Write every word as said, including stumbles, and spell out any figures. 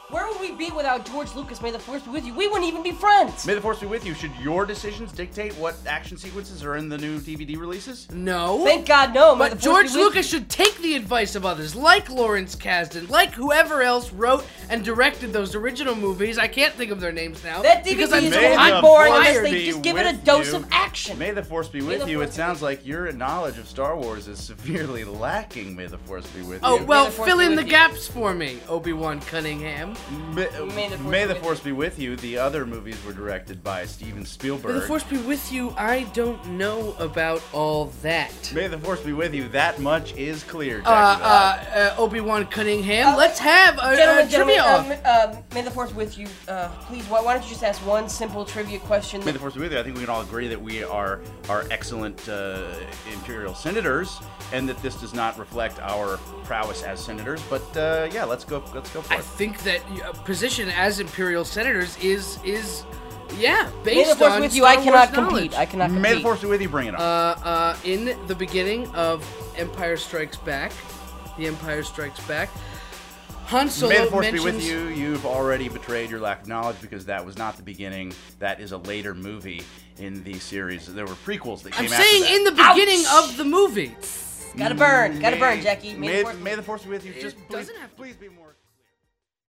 Where would we be without George Lucas? May the Force be with you. We wouldn't even be friends. May the Force be with you. Should your decisions dictate what action sequences are in the new D V D releases? No. Thank God, no. May But the Force George be with Lucas you. should take the advice of others, like Lawrence Kasdan, like whoever else wrote and directed those original movies. I can't think of their names now. That D V because D I'm is May so the totally boring Force unless they be just give it a with dose you. of action. May the Force be May with the you. Force It be sounds with like your knowledge of Star Wars is severely lacking. May the Force be with Oh, you. well, May the Force fill be in with the you. gaps for me, Obi-Wan Cunningham. May, May the Force May be the with Force be with you. The other movies were directed by Steven Spielberg. May the Force be with you. I don't know about all that. May the Force be with you. That much is clear. Uh, Jackie uh, uh, Obi-Wan Cunningham. Uh, Let's have a, Gentlemen, a trivia off. gentlemen, uh, um, may the Force with you. Uh, please, why, why don't you just ask one simple trivia question? May the Force be with you. I think we can all agree that we are are excellent uh, Imperial senators, and that this does not reflect our prowess as senators. But uh, yeah, let's go. Let's go for I it. think that uh, position as Imperial Senators is is yeah based May the Force on with you. Star I cannot Wars compete. knowledge. I cannot compete. May the Force be with you. Bring it on. Uh, uh, in the beginning of Empire Strikes Back, The Empire Strikes Back, Han Solo May the Force mentions, be with you. You've already betrayed your lack of knowledge because that was not the beginning. That is a later movie in the series. There were prequels that I'm came after saying that. in the beginning Ouch! of the movie. Gotta burn. Gotta May- burn, Jackie. May, May, the Force may the Force be with you. It Just please, doesn't have to- please be more.